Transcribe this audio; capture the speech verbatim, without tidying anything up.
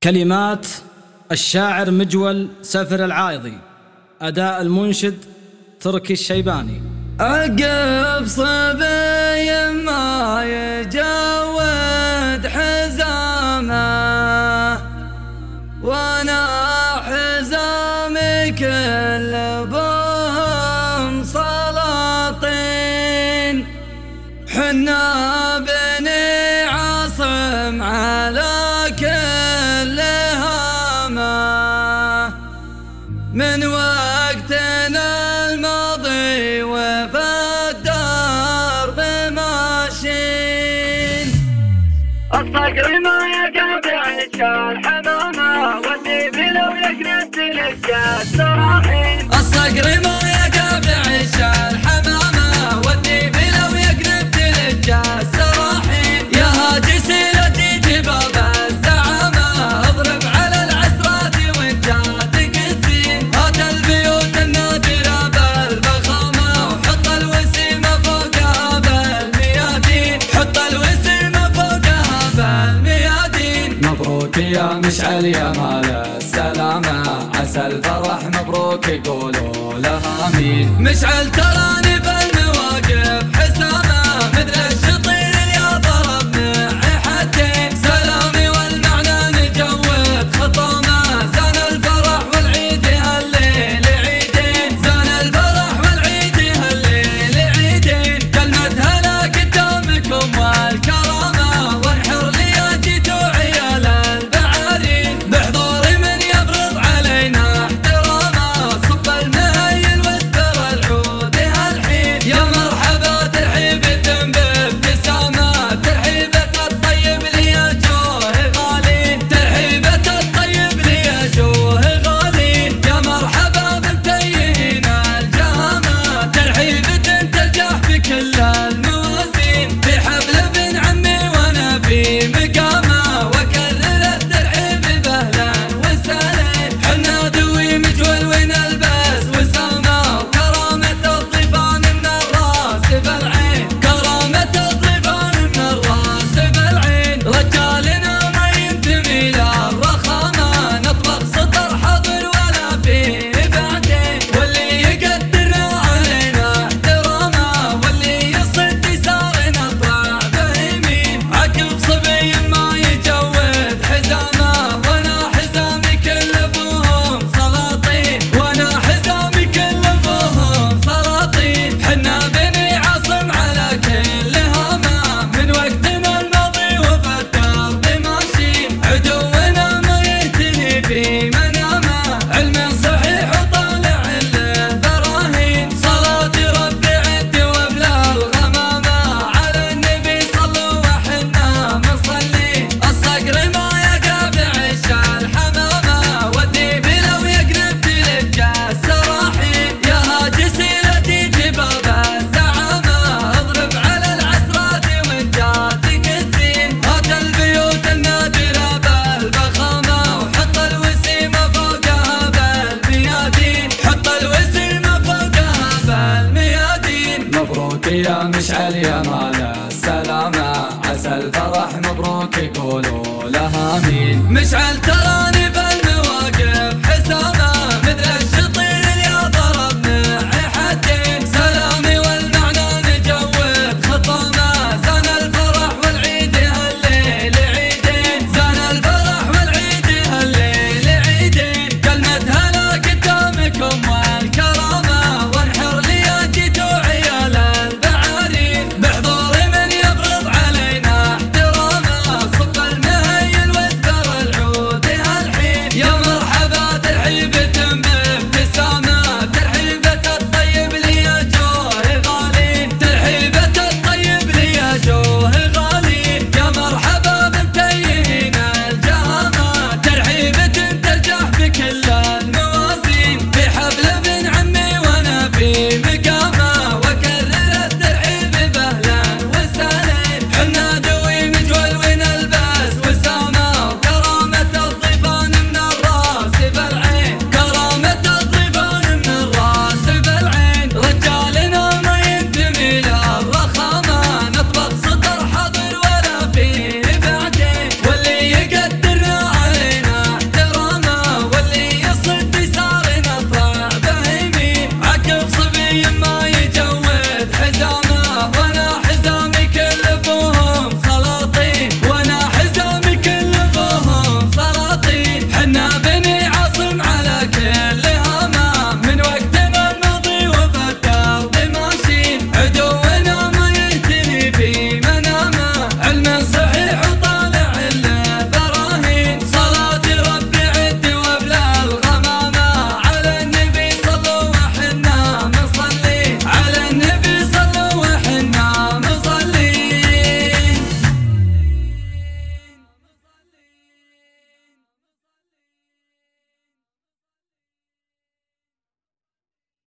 كلمات الشاعر مجول سفر العايضي، أداء المنشد تركي الشيباني. عقب صبي ما يجود حزامه، وانا حزامي كل بهم سلاطين، حنا بني عاصم على كل هامه، من وقتنا الماضي وفي الدرب ماشين. الصقر ما يقابع الحمامة، والديب لو يقرب تلقى السراحين. الصقر ما يقابع الحمامة، والديب لو يقرب تلقى السراحين. يا هاجسي لا تجي باب الزعامة، اضرب على العسرات وانت تقسين. هات البيوت النادرة بالفخامة، وحط الوسيمة فوقها بالميادين، حط الوسيمة فوقها بالميادين. مبروك يا مشعل يا مال السلامة، عسى الفرح مبروك يقولوا لها مين. مشعل تراني بالمواقف حسامة، مثل الشطير اللي ضرب معي حدين. سلامي والمعنى نجود خطامة، زان الفرح والعيد هالليل عيدين، زان الفرح والعيد هالليل عيدين. كلمة هلا قدامكم والكرامة، وانحر لي جيتوا عيال البعارين، بحضوري من يفرض علينا احترامه. صب المهيل واستر العود هالحين، يا مرحبا ترحيبة بابتسامة، ترحيبة الطيب لي جوه غالين، ترحيبة الطيب لي جوه غالين. يا مرحبا بمتيهين الجهامة، ترحيبة تنجح بكل الموازين. في حفل ابن عمي وانا في مقامه، واكرر الترحيب بأهلا وسهلا. حنا ذوي مجول ونلبس وسامة، وكرامة الضيفان من الراس بالعين، كرامة الضيفان من الراس بالعين. رجالنا ما ينتمي للرخامة، نطبخ سطر حضر ولا فيه بعدين، واللي يقدرنا علينا احترامه، واللي يصد يسار نطلع بيمين. عقب صبي ما يجود حزامه، وانا حزامي كل ابوهم سلاطين، وانا حزامي كل ابوهم سلاطين. حنا بني عاصم على كل هامه، من وقتنا الماضي وفي الدرب ماشيين. عدونا ما يهتني في منامه، علم صحيح وطالع له براهين. صلاة ربي عد وبلا الغمامه، على النبي صلوا وحنا مصلين. الصقر ما يقابع الحمامه، والديب لو يقرب تلقى السراحين. يا هاجسي لا تجي باب الزعامه، اضرب على العسرات وانت تقسين. هات البيوت النادرة بالفخامة، وحط الوسيمة فوقها بالميادين، حط الوسيمة فوقها بالميادين. مبروك يا مشعل يا مال السلامة، عسى الفرح مبروك يقولوا لها مين. مشعل ترى